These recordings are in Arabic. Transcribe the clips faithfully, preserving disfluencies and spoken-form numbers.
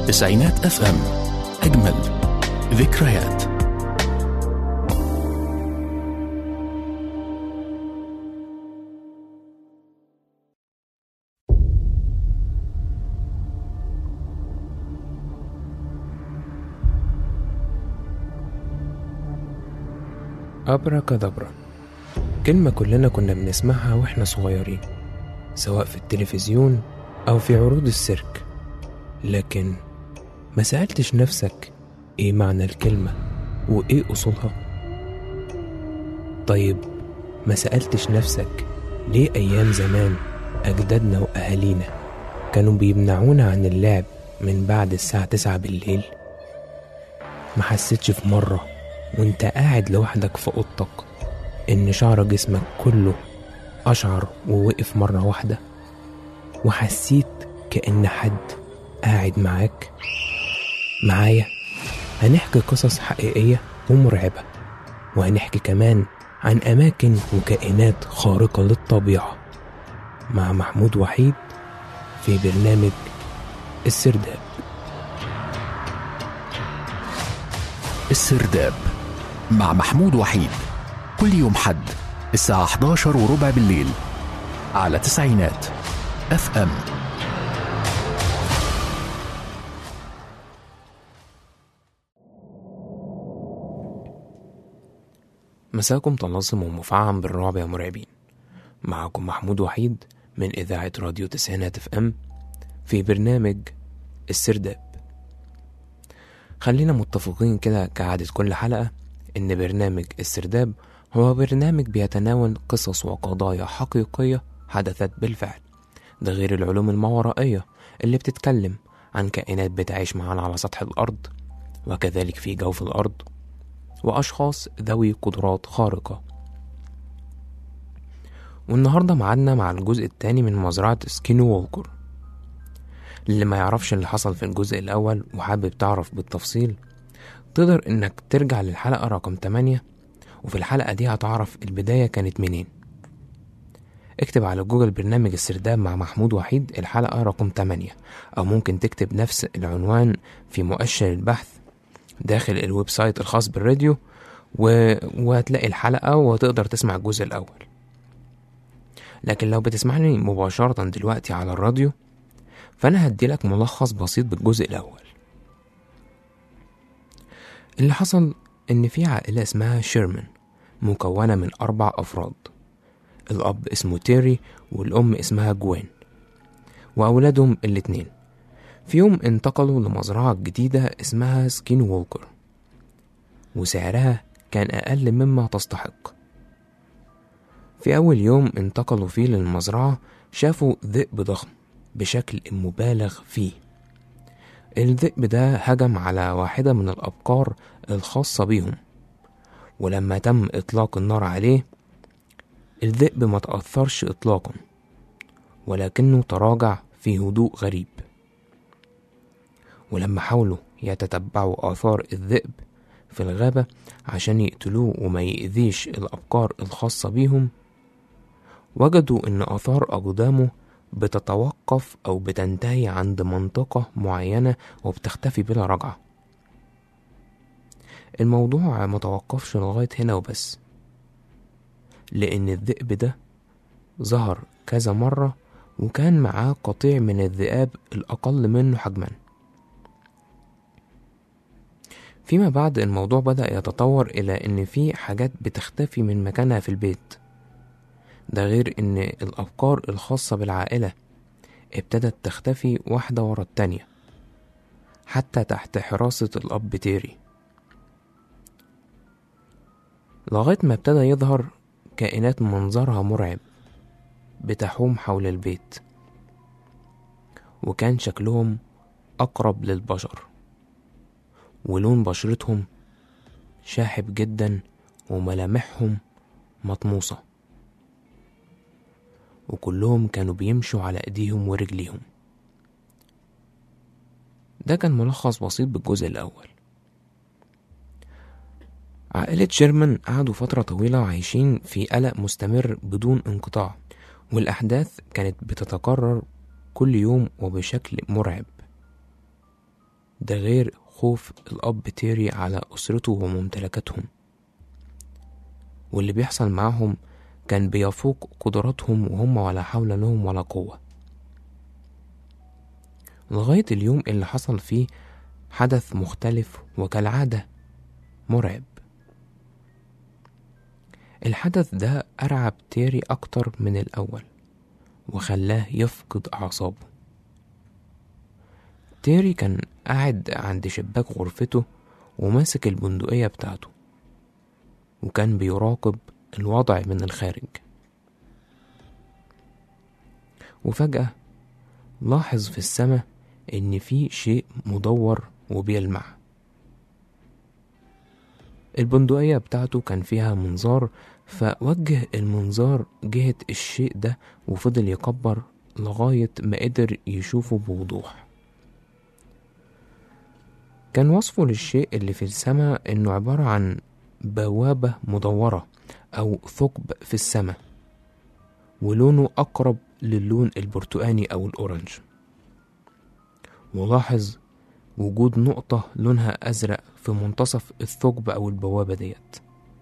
تسعينات اف ام، أجمل ذكريات. أبركادابرا، كلمة كلنا كنا بنسمعها وإحنا صغيرين، سواء في التلفزيون أو في عروض السيرك. لكن ما سألتش نفسك إيه معنى الكلمة وإيه أصولها؟ طيب ما سألتش نفسك ليه أيام زمان أجدادنا وأهالينا كانوا بيمنعونا عن اللعب من بعد الساعة تسعة بالليل؟ ما حسيتش في مرة وانت قاعد لوحدك في اوضتك ان شعر جسمك كله اشعر ووقف مرة واحدة، وحسيت كأن حد قاعد معاك؟ معايا هنحكي قصص حقيقية ومرعبة، وهنحكي كمان عن أماكن وكائنات خارقة للطبيعة مع محمود وحيد في برنامج السرداب. السرداب مع محمود وحيد، كل يوم حد الساعة إحدى عشر وربع بالليل على تسعينات اف ام. مساكم طلاسم ومفعم بالرعب يا مرعبين. معكم محمود وحيد من إذاعة راديو تسعينات اف ام في برنامج السرداب. خلينا متفقين كده كعادة كل حلقة إن برنامج السرداب هو برنامج بيتناول قصص وقضايا حقيقية حدثت بالفعل، ده غير العلوم الماورائية اللي بتتكلم عن كائنات بتعيش معانا على سطح الأرض وكذلك في جوف الأرض، وأشخاص ذوي قدرات خارقة. والنهاردة معادنا مع الجزء الثاني من مزرعة سكين وولكر. اللي ما يعرفش اللي حصل في الجزء الأول وحابب تعرف بالتفصيل، تقدر إنك ترجع للحلقة رقم تمانية، وفي الحلقة دي هتعرف البداية كانت منين. اكتب على جوجل برنامج السرداب مع محمود وحيد الحلقة رقم تمانية، أو ممكن تكتب نفس العنوان في مؤشر البحث داخل الويب سايت الخاص بالراديو و... وهتلاقي الحلقة وتقدر تسمع الجزء الأول. لكن لو بتسمعني مباشرة دلوقتي على الراديو، فأنا هديلك ملخص بسيط بالجزء الأول. اللي حصل إن في عائلة اسمها شيرمان مكونة من أربع أفراد. الأب اسمه تيري والأم اسمها جوين وأولادهم الاتنين. في يوم انتقلوا لمزرعة جديدة اسمها سكين وولكر، وسعرها كان أقل مما تستحق. في أول يوم انتقلوا فيه للمزرعة شافوا ذئب ضخم بشكل مبالغ فيه. الذئب ده هجم على واحدة من الأبقار الخاصة بيهم، ولما تم إطلاق النار عليه الذئب ما تأثرش إطلاقا، ولكنه تراجع في هدوء غريب. ولما حاولوا يتتبعوا آثار الذئب في الغابة عشان يقتلوه وما يأذيش الأبقار الخاصة بيهم، وجدوا إن آثار أقدامه بتتوقف أو بتنتهي عند منطقة معينة وبتختفي بلا رجعة. الموضوع متوقفش لغاية هنا وبس، لأن الذئب ده ظهر كذا مرة وكان معاه قطيع من الذئاب الأقل منه حجما. فيما بعد الموضوع بدأ يتطور إلى أن في حاجات بتختفي من مكانها في البيت، ده غير أن الأبقار الخاصة بالعائلة ابتدت تختفي واحدة ورا التانية حتى تحت حراسة الأب تيري، لغاية ما ابتدى يظهر كائنات منظرها مرعب بتحوم حول البيت، وكان شكلهم أقرب للبشر، ولون بشرتهم شاحب جدا وملامحهم مطموسة، وكلهم كانوا بيمشوا على ايديهم ورجليهم. ده كان ملخص بسيط بالجزء الأول. عائلة شيرمان قعدوا فترة طويلة عايشين في قلق مستمر بدون انقطاع، والأحداث كانت بتتكرر كل يوم وبشكل مرعب. ده غير خوف الأب تيري على أسرته وممتلكاتهم، واللي بيحصل معاهم كان بيفوق قدراتهم وهم ولا حول لهم ولا قوة، لغاية اليوم اللي حصل فيه حدث مختلف وكالعادة مرعب. الحدث ده أرعب تيري أكتر من الأول وخلاه يفقد أعصابه. تيري كان قاعد عند شباك غرفته وماسك البندقية بتاعته، وكان بيراقب الوضع من الخارج، وفجأة لاحظ في السماء إن في شيء مدور وبيلمع. البندقية بتاعته كان فيها منظار، فوجه المنظار جهة الشيء ده وفضل يكبر لغاية ما قدر يشوفه بوضوح. كان وصفه للشيء اللي في السماء إنه عبارة عن بوابة مدورة أو ثقب في السماء، ولونه أقرب للون البرتقاني أو الأورنج، ولاحظ وجود نقطة لونها أزرق في منتصف الثقب أو البوابة ديت.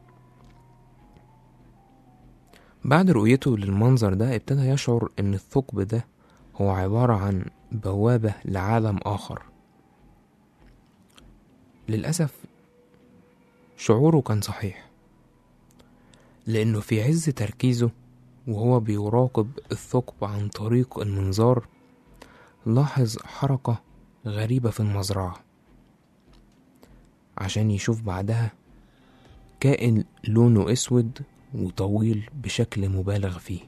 بعد رؤيته للمنظر ده ابتدى يشعر إن الثقب ده هو عبارة عن بوابة لعالم آخر. للأسف شعوره كان صحيح، لأنه في عز تركيزه وهو بيراقب الثقب عن طريق المنظار لاحظ حركة غريبة في المزرعة، عشان يشوف بعدها كائن لونه أسود وطويل بشكل مبالغ فيه.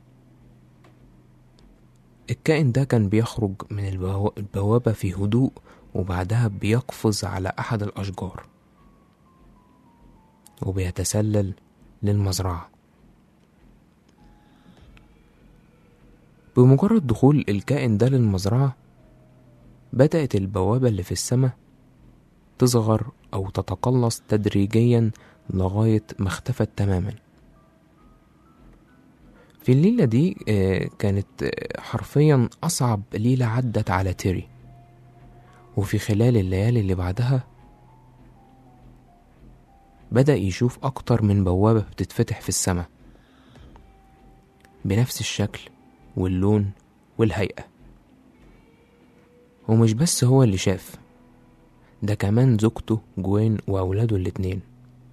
الكائن ده كان بيخرج من البوابة في هدوء، وبعدها بيقفز على أحد الأشجار وبيتسلل للمزرعة. بمجرد دخول الكائن ده للمزرعة بدأت البوابة اللي في السماء تصغر أو تتقلص تدريجيا لغاية ما اختفت تماما. في الليلة دي كانت حرفيا أصعب ليلة عدت على تيري، وفي خلال الليالي اللي بعدها بدأ يشوف أكتر من بوابة بتتفتح في السماء بنفس الشكل واللون والهيئة. ومش بس هو اللي شاف، ده كمان زوجته جوين وأولاده الاتنين.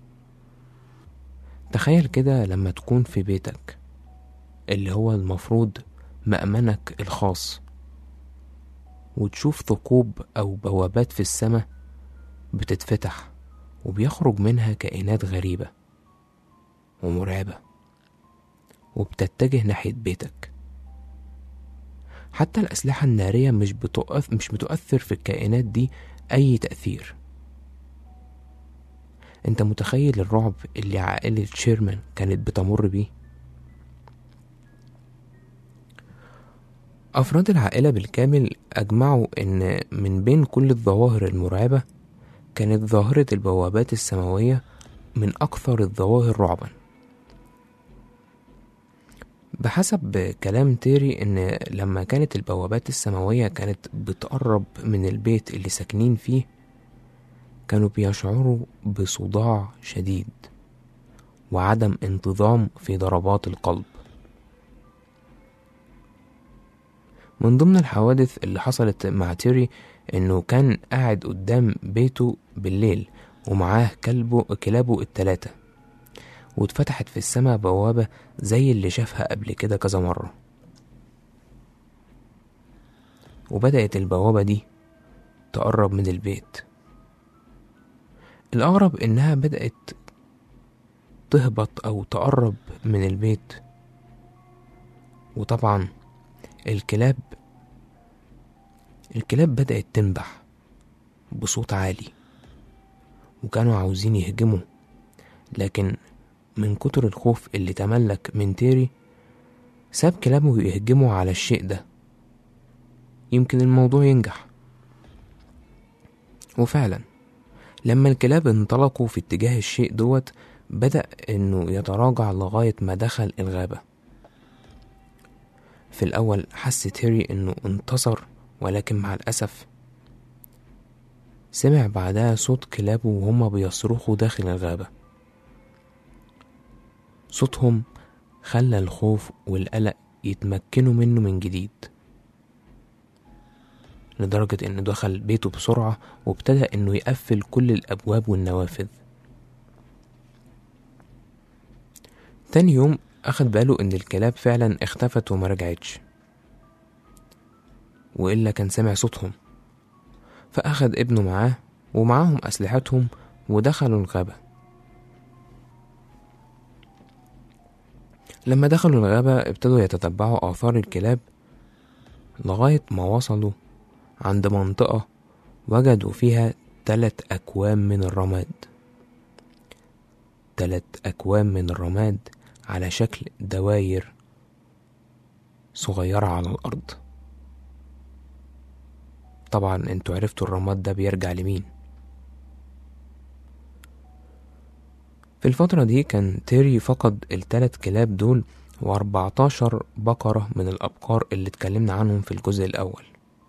تخيل كده لما تكون في بيتك اللي هو المفروض مأمنك الخاص وتشوف ثقوب أو بوابات في السماء بتتفتح وبيخرج منها كائنات غريبة ومرعبة وبتتجه ناحية بيتك. حتى الأسلحة النارية مش بتؤثر, مش بتؤثر في الكائنات دي أي تأثير. أنت متخيل الرعب اللي عائلة شيرمان كانت بتمر بيه؟ أفراد العائلة بالكامل أجمعوا إن من بين كل الظواهر المرعبة كانت ظاهرة البوابات السماوية من أكثر الظواهر رعبا. بحسب كلام تيري إن لما كانت البوابات السماوية كانت بتقرب من البيت اللي ساكنين فيه كانوا بيشعروا بصداع شديد وعدم انتظام في ضربات القلب. من ضمن الحوادث اللي حصلت مع تيري إنه كان قاعد قدام بيته بالليل ومعاه كلبه كلابه التلاتة، واتفتحت في السماء بوابة زي اللي شافها قبل كده كذا مرة، وبدأت البوابة دي تقرب من البيت. الأغرب إنها بدأت تهبط أو تقرب من البيت، وطبعا الكلاب الكلاب بدأت تنبح بصوت عالي وكانوا عاوزين يهجموا، لكن من كتر الخوف اللي تملك من تيري ساب كلابه يهجموا على الشيء ده، يمكن الموضوع ينجح. وفعلا لما الكلاب انطلقوا في اتجاه الشيء دوت بدأ انه يتراجع لغاية ما دخل الغابة. في الأول حس تيري انه انتصر، ولكن مع الأسف سمع بعدها صوت كلابه وهما بيصرخوا داخل الغابة. صوتهم خلى الخوف والقلق يتمكنوا منه من جديد، لدرجة انه دخل بيته بسرعة وابتدى انه يقفل كل الابواب والنوافذ. تاني يوم اخد باله ان الكلاب فعلا اختفت وما رجعتش، وإلا كان سمع صوتهم. فأخد ابنه معاه ومعاهم أسلحتهم ودخلوا الغابة. لما دخلوا الغابة ابتدوا يتتبعوا آثار الكلاب لغاية ما وصلوا عند منطقة وجدوا فيها تلت أكوام من الرماد. تلت أكوام من الرماد على شكل دواير صغيرة على الأرض. طبعا انتوا عرفتوا الرماد ده بيرجع لمين. في الفترة دي كان تيري فقد التلات كلاب دول واربعتاشر بقرة من الأبقار اللي اتكلمنا عنهم في الجزء الأول.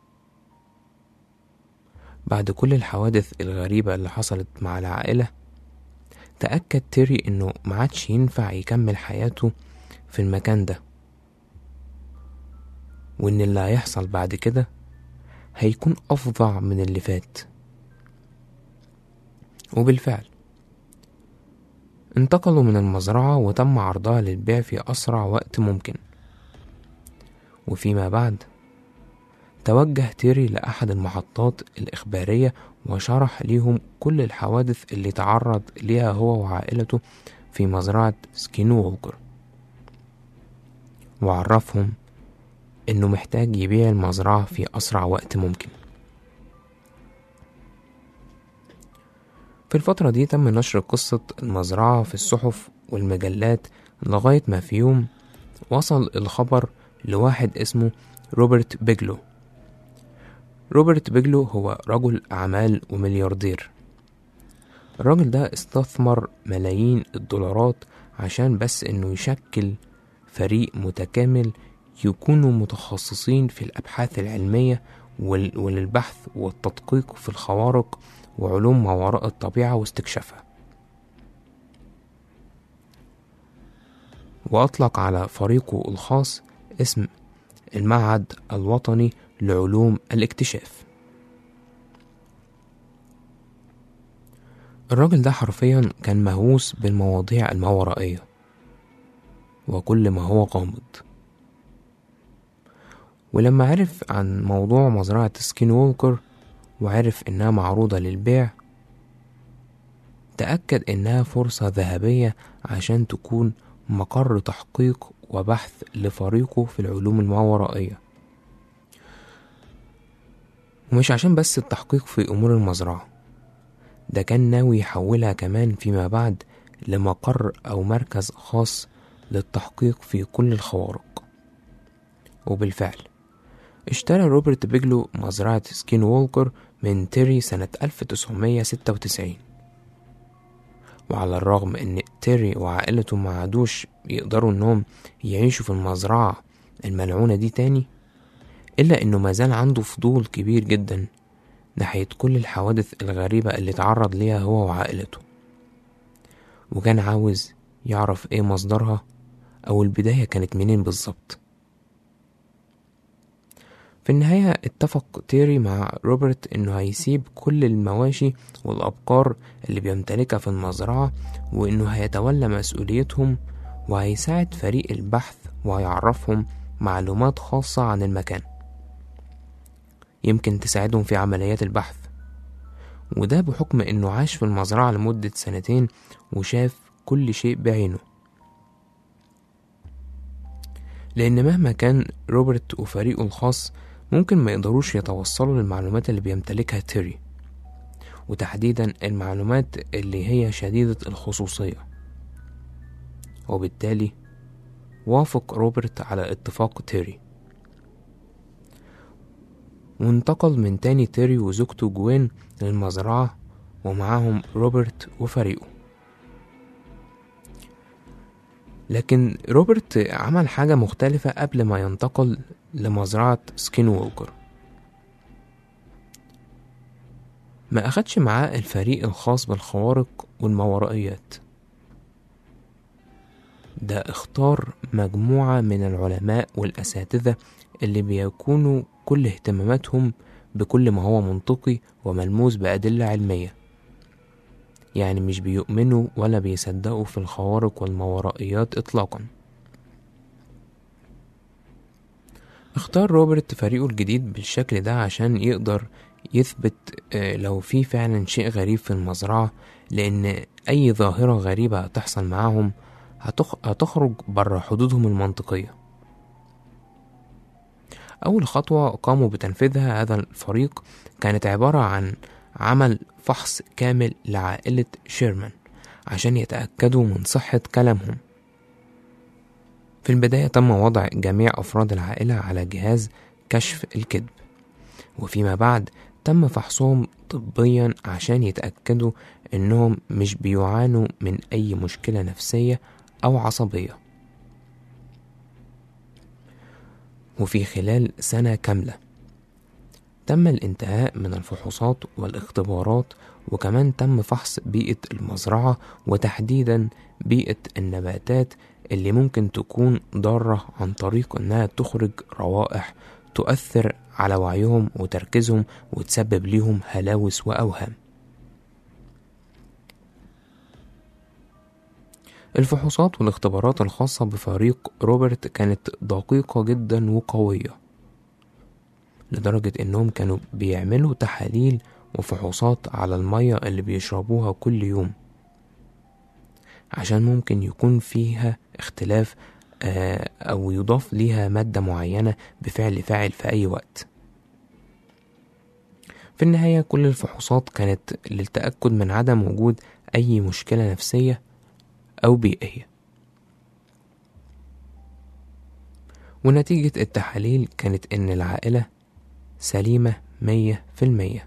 بعد كل الحوادث الغريبة اللي حصلت مع العائلة، تأكد تيري انه معادش ينفع يكمل حياته في المكان ده، وان اللي هيحصل بعد كده هيكون أفظع من اللي فات. وبالفعل انتقلوا من المزرعة وتم عرضها للبيع في أسرع وقت ممكن. وفيما بعد توجه تيري لأحد المحطات الإخبارية وشرح ليهم كل الحوادث اللي تعرض ليها هو وعائلته في مزرعة سكينوولكر، وعرفهم إنه محتاج يبيع المزرعة في أسرع وقت ممكن. في الفترة دي تم نشر قصة المزرعة في الصحف والمجلات لغاية ما في يوم وصل الخبر لواحد اسمه روبرت بيجلو. روبرت بيجلو هو رجل أعمال وملياردير. الراجل ده استثمر ملايين الدولارات عشان بس إنه يشكل فريق متكامل يكونوا متخصصين في الأبحاث العلمية وللبحث والتدقيق في الخوارق وعلوم ما وراء الطبيعة واستكشافها. وأطلق على فريقه الخاص اسم المعهد الوطني لعلوم الاكتشاف. الراجل ده حرفيا كان مهووس بالمواضيع الماورائية وكل ما هو غامض. ولما عرف عن موضوع مزرعة سكينوولكر وعرف انها معروضة للبيع، تأكد انها فرصة ذهبية عشان تكون مقر تحقيق وبحث لفريقه في العلوم الماورائية، ومش عشان بس التحقيق في امور المزرعة، ده كان ناوي يحولها كمان فيما بعد لمقر او مركز خاص للتحقيق في كل الخوارق. وبالفعل اشترى روبرت بيجلو مزرعة سكينوولكر من تيري سنة ألف وتسعمية ستة وتسعين. وعلى الرغم ان تيري وعائلته ما عادوش يقدروا انهم يعيشوا في المزرعة الملعونة دي تاني، الا انه مازال عنده فضول كبير جدا ناحية كل الحوادث الغريبة اللي تعرض ليها هو وعائلته، وكان عاوز يعرف ايه مصدرها او البداية كانت منين بالظبط. في النهاية اتفق تيري مع روبرت انه هيسيب كل المواشي والابقار اللي بيمتلكها في المزرعة، وانه هيتولى مسؤوليتهم وهيساعد فريق البحث وهيعرفهم معلومات خاصة عن المكان يمكن تساعدهم في عمليات البحث. وده بحكم انه عاش في المزرعة لمدة سنتين وشاف كل شيء بعينه، لان مهما كان روبرت وفريقه الخاص ممكن ما يقدروش يتوصلوا للمعلومات اللي بيمتلكها تيري، وتحديدا المعلومات اللي هي شديدة الخصوصية. وبالتالي وافق روبرت على اتفاق تيري، وانتقل من تاني تيري وزوجته جوين للمزرعة ومعاهم روبرت وفريقه. لكن روبرت عمل حاجة مختلفة قبل ما ينتقل لمزرعة سكينوولكر. ما أخدش معاه الفريق الخاص بالخوارق والماورائيات، ده اختار مجموعة من العلماء والأساتذة اللي بيكونوا كل اهتماماتهم بكل ما هو منطقي وملموس بأدلة علمية، يعني مش بيؤمنوا ولا بيصدقوا في الخوارق والماورائيات إطلاقا. اختار روبرت فريقه الجديد بالشكل ده عشان يقدر يثبت لو في فعلا شيء غريب في المزرعة، لأن أي ظاهرة غريبة هتحصل معاهم هتخرج بره حدودهم المنطقية. أول خطوة قاموا بتنفيذها هذا الفريق كانت عبارة عن عمل فحص كامل لعائلة شيرمان عشان يتأكدوا من صحة كلامهم. في البداية تم وضع جميع أفراد العائلة على جهاز كشف الكذب، وفيما بعد تم فحصهم طبيا عشان يتأكدوا إنهم مش بيعانوا من أي مشكلة نفسية أو عصبية. وفي خلال سنة كاملة تم الانتهاء من الفحوصات والاختبارات، وكمان تم فحص بيئة المزرعة وتحديدا بيئة النباتات اللي ممكن تكون ضارة عن طريق انها تخرج روائح تؤثر على وعيهم وتركيزهم وتسبب لهم هلاوس وأوهام. الفحوصات والاختبارات الخاصة بفريق روبرت كانت دقيقة جدا وقوية، لدرجة انهم كانوا بيعملوا تحاليل وفحوصات على المية اللي بيشربوها كل يوم عشان ممكن يكون فيها اختلاف او يضاف ليها مادة معينة بفعل فاعل في اي وقت. في النهاية كل الفحوصات كانت للتأكد من عدم وجود اي مشكلة نفسية او بيئية، ونتيجة التحاليل كانت ان العائلة سليمة مية في المية،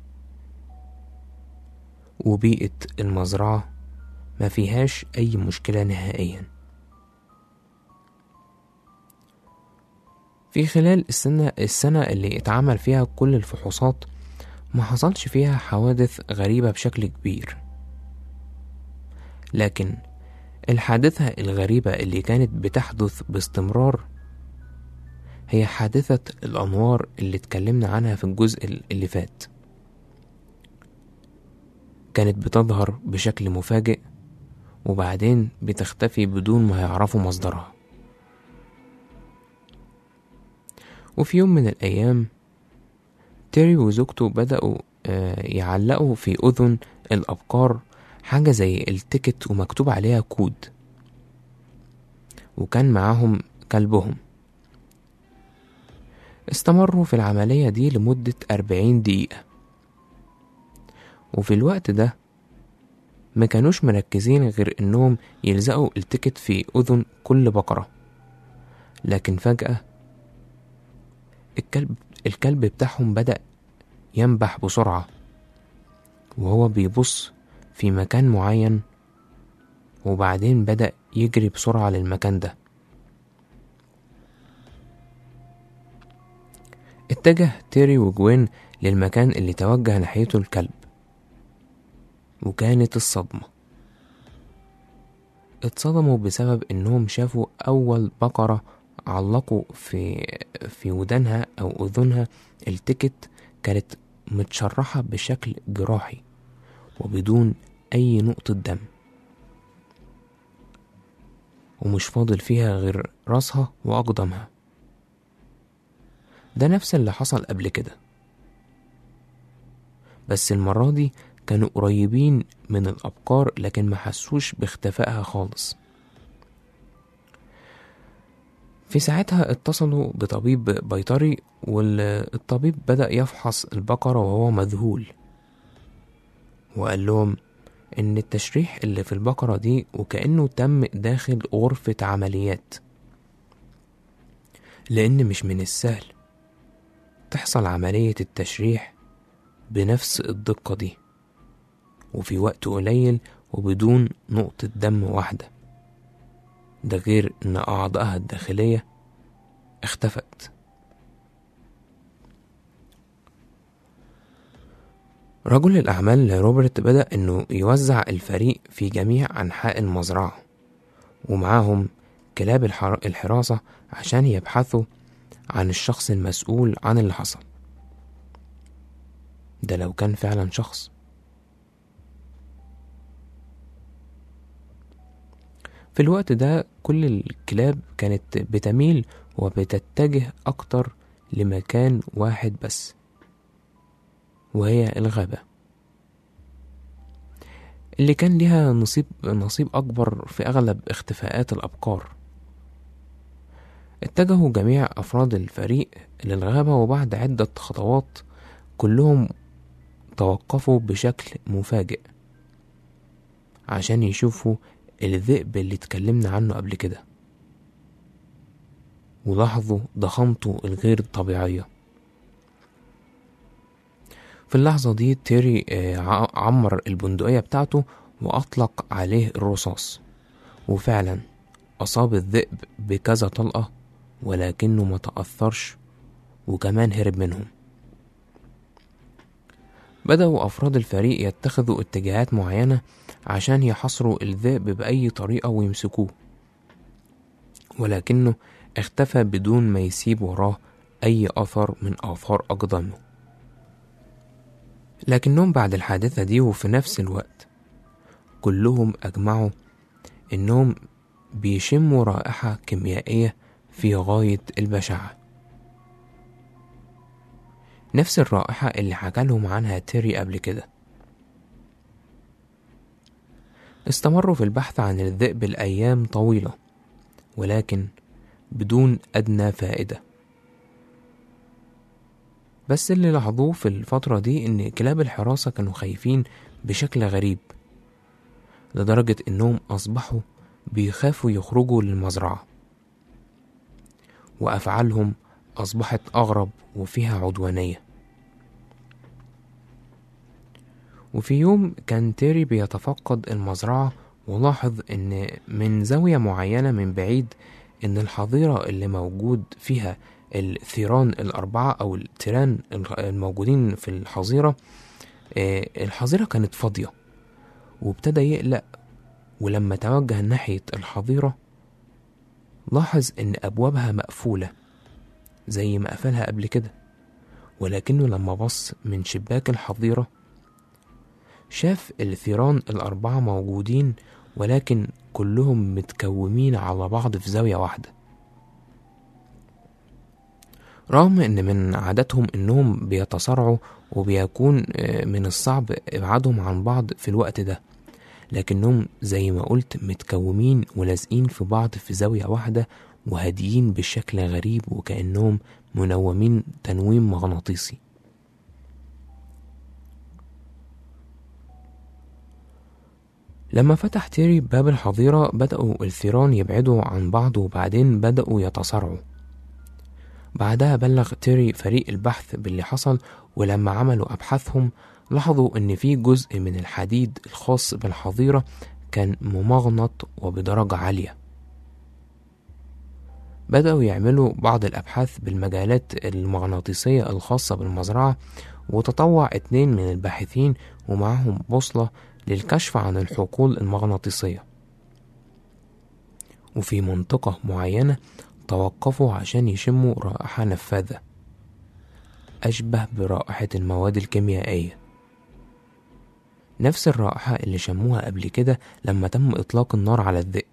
وبيئة المزرعة ما فيهاش أي مشكلة نهائيا. في خلال السنة, السنة اللي اتعمل فيها كل الفحوصات ما حصلش فيها حوادث غريبة بشكل كبير، لكن الحادثة الغريبة اللي كانت بتحدث باستمرار هي حادثة الأنوار اللي اتكلمنا عنها في الجزء اللي فات. كانت بتظهر بشكل مفاجئ وبعدين بتختفي بدون ما يعرفوا مصدرها. وفي يوم من الأيام تيري وزوجته بدأوا يعلقوا في أذن الأبقار حاجة زي التيكت ومكتوب عليها كود، وكان معاهم كلبهم. استمروا في العملية دي لمدة أربعين دقيقة، وفي الوقت ده ما كانوش مركزين غير انهم يلزقوا التيكت في اذن كل بقرة. لكن فجأة الكلب الكلب بتاعهم بدأ ينبح بسرعة وهو بيبص في مكان معين، وبعدين بدأ يجري بسرعة للمكان ده. اتجه تيري وجوين للمكان اللي توجه ناحيته الكلب، وكانت الصدمة. اتصدموا بسبب انهم شافوا اول بقرة علقوا في في ودانها او اذنها التيكت كانت متشرحة بشكل جراحي وبدون اي نقطة دم، ومش فاضل فيها غير راسها واقدامها. ده نفس اللي حصل قبل كده، بس المرة دي كانوا قريبين من الأبقار لكن ما حسوش باختفائها خالص. في ساعتها اتصلوا بطبيب بيطري، والطبيب بدأ يفحص البقرة وهو مذهول، وقال لهم إن التشريح اللي في البقرة دي وكأنه تم داخل غرفة عمليات، لأن مش من السهل تحصل عملية التشريح بنفس الدقة دي وفي وقت قليل وبدون نقطة دم واحدة. ده غير ان اعضائها الداخلية اختفت. رجل الأعمال روبرت بدأ إنه يوزع الفريق في جميع أنحاء المزرعة، ومعاهم كلاب الحراسة عشان يبحثوا عن الشخص المسؤول عن اللي حصل. ده لو كان فعلا شخص. في الوقت ده كل الكلاب كانت بتميل وبتتجه أكتر لمكان واحد بس، وهي الغابة اللي كان ليها نصيب نصيب أكبر في أغلب اختفاءات الأبقار. اتجهوا جميع أفراد الفريق للغابة، وبعد عدة خطوات كلهم توقفوا بشكل مفاجئ عشان يشوفوا الذئب اللي اتكلمنا عنه قبل كده، ولاحظوا ضخامته الغير طبيعية. في اللحظة دي تيري عمر البندقية بتاعته وأطلق عليه الرصاص، وفعلا أصاب الذئب بكذا طلقة، ولكنه ما تأثرش وكمان هرب منهم. بدأوا أفراد الفريق يتخذوا اتجاهات معينة عشان يحصروا الذئب بأي طريقة ويمسكوه، ولكنه اختفى بدون ما يسيب وراه أي أثر من آثار أقدامه. لكنهم بعد الحادثة دي وفي نفس الوقت كلهم أجمعوا إنهم بيشموا رائحة كيميائية في غاية البشاعة، نفس الرائحة اللي حكى لهم عنها تيري قبل كده. استمروا في البحث عن الذئب الأيام طويلة، ولكن بدون أدنى فائدة. بس اللي لاحظوه في الفترة دي إن كلاب الحراسة كانوا خايفين بشكل غريب، لدرجة إنهم أصبحوا بيخافوا يخرجوا للمزرعة، وأفعالهم أصبحت أغرب وفيها عدوانية. وفي يوم كان تيري بيتفقد المزرعة، ولاحظ إن من زاوية معينة من بعيد إن الحظيرة اللي موجود فيها الثيران الأربعة أو التيران الموجودين في الحظيرة، الحظيرة كانت فاضية، وابتدى يقلق. ولما توجه ناحية الحظيرة لاحظ إن أبوابها مقفولة زي ما قفلها قبل كده، ولكنه لما بص من شباك الحظيرة شاف الثيران الأربعة موجودين، ولكن كلهم متكومين على بعض في زاوية واحدة، رغم ان من عاداتهم انهم بيتصارعوا وبيكون من الصعب ابعادهم عن بعض في الوقت ده، لكنهم زي ما قلت متكومين ولازقين في بعض في زاوية واحدة وهاديين بشكل غريب، وكأنهم منومين تنويم مغناطيسي. لما فتح تيري باب الحظيرة بدأوا الثيران يبعدوا عن بعض، وبعدين بدأوا يتصارعوا. بعدها بلغ تيري فريق البحث باللي حصل، ولما عملوا أبحاثهم لاحظوا إن في جزء من الحديد الخاص بالحظيرة كان ممغنط وبدرجة عالية. بدأوا يعملوا بعض الأبحاث بالمجالات المغناطيسية الخاصة بالمزرعة، وتطوع اتنين من الباحثين ومعهم بوصلة للكشف عن الحقول المغناطيسية. وفي منطقة معينة توقفوا عشان يشموا رائحة نفاذة أشبه برائحة المواد الكيميائية، نفس الرائحة اللي شموها قبل كده لما تم إطلاق النار على الذئب.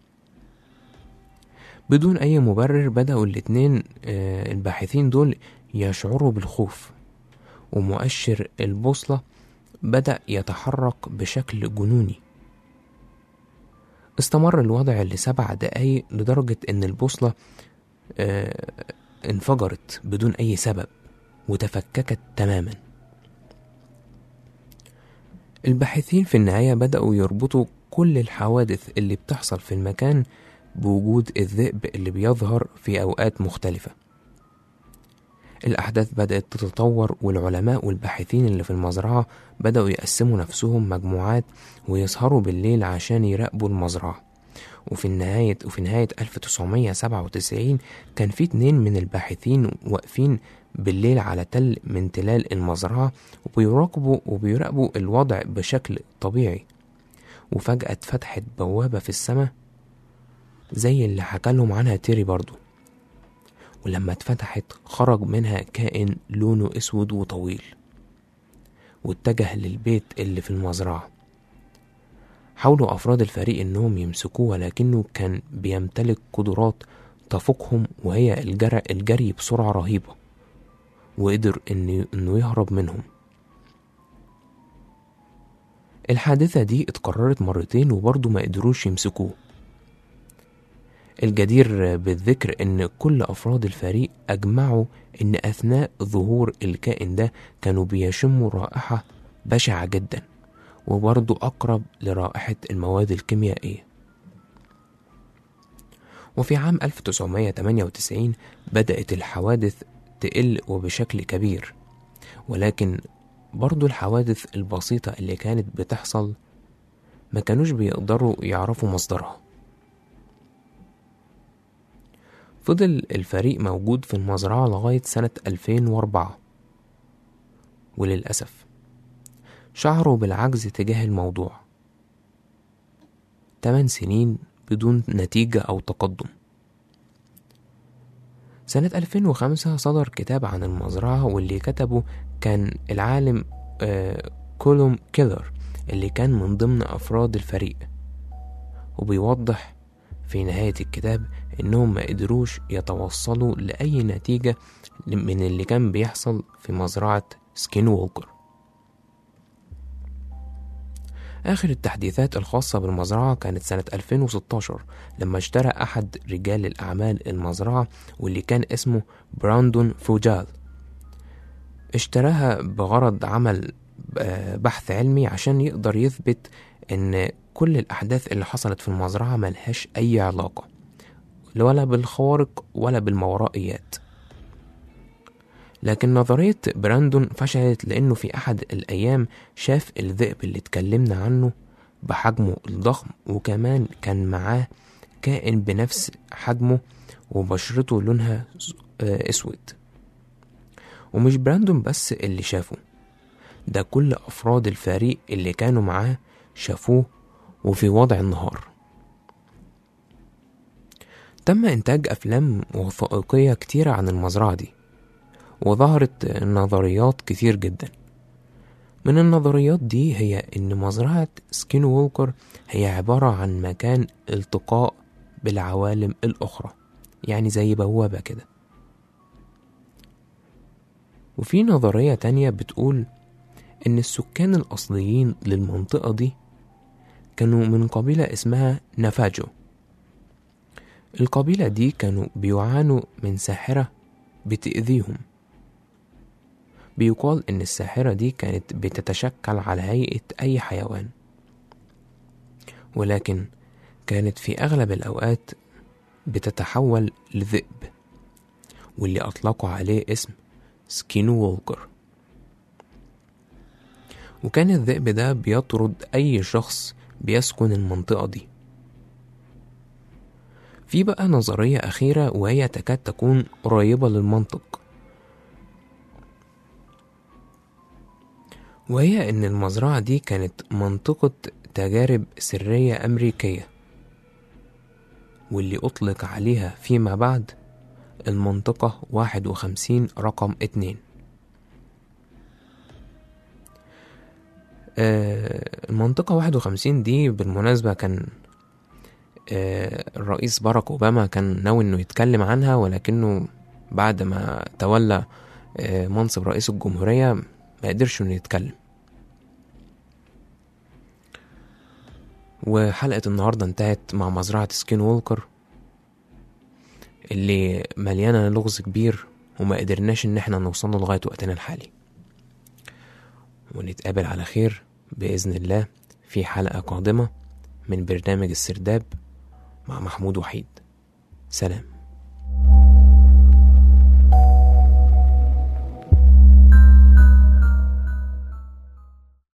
بدون أي مبرر بدأوا الاتنين الباحثين دول يشعروا بالخوف، ومؤشر البوصلة بدأ يتحرك بشكل جنوني. استمر الوضع لسبع دقايق لدرجة ان البوصلة اه انفجرت بدون اي سبب وتفككت تماما. الباحثين في النهاية بدأوا يربطوا كل الحوادث اللي بتحصل في المكان بوجود الذئب اللي بيظهر في اوقات مختلفة. الأحداث بدأت تتطور، والعلماء والباحثين اللي في المزرعة بدأوا يقسموا نفسهم مجموعات ويسهروا بالليل عشان يراقبوا المزرعة. وفي النهاية وفي نهاية ألف وتسعمية سبعة وتسعين كان في اتنين من الباحثين واقفين بالليل على تل من تلال المزرعة وبيراقبوا وبيراقبوا الوضع بشكل طبيعي، وفجأة اتفتحت بوابة في السماء زي اللي حكالهم عنها تيري برضو، ولما اتفتحت خرج منها كائن لونه اسود وطويل واتجه للبيت اللي في المزرعة. حاولوا أفراد الفريق إنهم يمسكوه، ولكنه كان بيمتلك قدرات تفوقهم، وهي الجري, الجري بسرعة رهيبة، وقدر إنه, إنه يهرب منهم. الحادثة دي اتكررت مرتين وبرضه ما قدروش يمسكوه. الجدير بالذكر إن كل أفراد الفريق أجمعوا إن أثناء ظهور الكائن ده كانوا بيشموا رائحة بشعة جدا، وبرضه أقرب لرائحة المواد الكيميائية. وفي عام ألف وتسعمائة وثمانية وتسعين بدأت الحوادث تقل وبشكل كبير، ولكن برضه الحوادث البسيطة اللي كانت بتحصل ما كانوش بيقدروا يعرفوا مصدرها. فضل الفريق موجود في المزرعة لغاية سنة ألفين وأربعة، وللأسف شعروا بالعجز تجاه الموضوع. ثمان سنين بدون نتيجة أو تقدم. سنة ألفين وخمسة صدر كتاب عن المزرعة، واللي كتبه كان العالم آه كولوم كيلر اللي كان من ضمن أفراد الفريق، وبيوضح في نهاية الكتاب إنهم ما قدروش يتوصلوا لأي نتيجة من اللي كان بيحصل في مزرعة سكين وولكر. آخر التحديثات الخاصة بالمزرعة كانت سنة ألفين وستاشر لما اشترى أحد رجال الأعمال المزرعة واللي كان اسمه براندون فوجال. اشتراها بغرض عمل بحث علمي عشان يقدر يثبت ان كل الأحداث اللي حصلت في المزرعة ملهاش أي علاقة ولا بالخوارق ولا بالماورائيات. لكن نظرية براندون فشلت، لأنه في أحد الأيام شاف الذئب اللي اتكلمنا عنه بحجمه الضخم، وكمان كان معاه كائن بنفس حجمه وبشرته لونها أسود. ومش براندون بس اللي شافه، ده كل أفراد الفريق اللي كانوا معاه شافوه وفي وضع النهار. تم إنتاج أفلام وثائقية كتيرة عن المزرعة دي، وظهرت نظريات كتير جدا. من النظريات دي هي إن مزرعة سكين وولكر هي عبارة عن مكان التقاء بالعوالم الأخرى، يعني زي بوابة كده. وفي نظرية تانية بتقول إن السكان الأصليين للمنطقة دي كانوا من قبيلة اسمها نافاجو. القبيلة دي كانوا بيعانوا من ساحرة بتأذيهم. بيقال إن الساحرة دي كانت بتتشكل على هيئة أي حيوان، ولكن كانت في أغلب الأوقات بتتحول لذئب، واللي أطلقوا عليه اسم سكين وولكر. وكان الذئب ده بيطرد أي شخص بيسكن المنطقة دي. في بقى نظرية أخيرة وهي تكاد تكون قريبة للمنطق، وهي إن المزرعة دي كانت منطقة تجارب سرية أمريكية، واللي أطلق عليها فيما بعد المنطقة واحد وخمسين رقم اتنين. آه المنطقة واحد وخمسين دي بالمناسبة كان آه الرئيس باراك أوباما كان ناوي إنه يتكلم عنها، ولكنه بعد ما تولى آه منصب رئيس الجمهورية ما قدرش إنه يتكلم. وحلقة النهاردة انتهت مع مزرعة سكين وولكر اللي مليانة لغز كبير وما قدرناش ان احنا نوصل لغاية وقتنا الحالي. ونتقابل على خير بإذن الله في حلقة قادمة من برنامج السرداب مع محمود وحيد. سلام.